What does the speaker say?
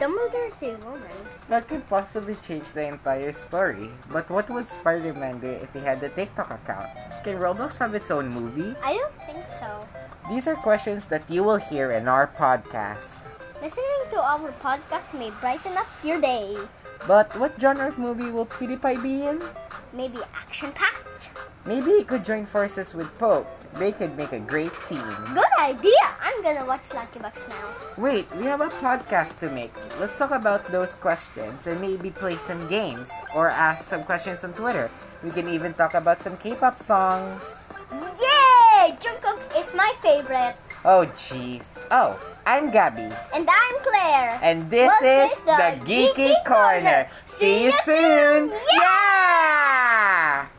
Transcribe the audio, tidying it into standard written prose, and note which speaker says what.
Speaker 1: Dumbledore is a woman.
Speaker 2: That could possibly change the entire story. But what would Spider-Man do if he had a TikTok account? Can Roblox have its own movie?
Speaker 1: I don't think so.
Speaker 2: These are questions that you will hear in our podcast.
Speaker 1: Listening to our podcast may brighten up your day.
Speaker 2: But what genre of movie will PewDiePie be in?
Speaker 1: Maybe action-packed.
Speaker 2: Maybe he could join forces with Pope. They could make a great team.
Speaker 1: Good idea! I'm gonna watch Lucky Bucks now.
Speaker 2: Wait, we have a podcast to make. Let's talk about those questions and maybe play some games or ask some questions on Twitter. We can even talk about some K-pop songs.
Speaker 1: Yay! Jungkook is my favorite.
Speaker 2: Oh, jeez. Oh, I'm Gabby.
Speaker 1: And I'm Claire.
Speaker 2: And this is the Geeky Corner. See you soon. Yeah!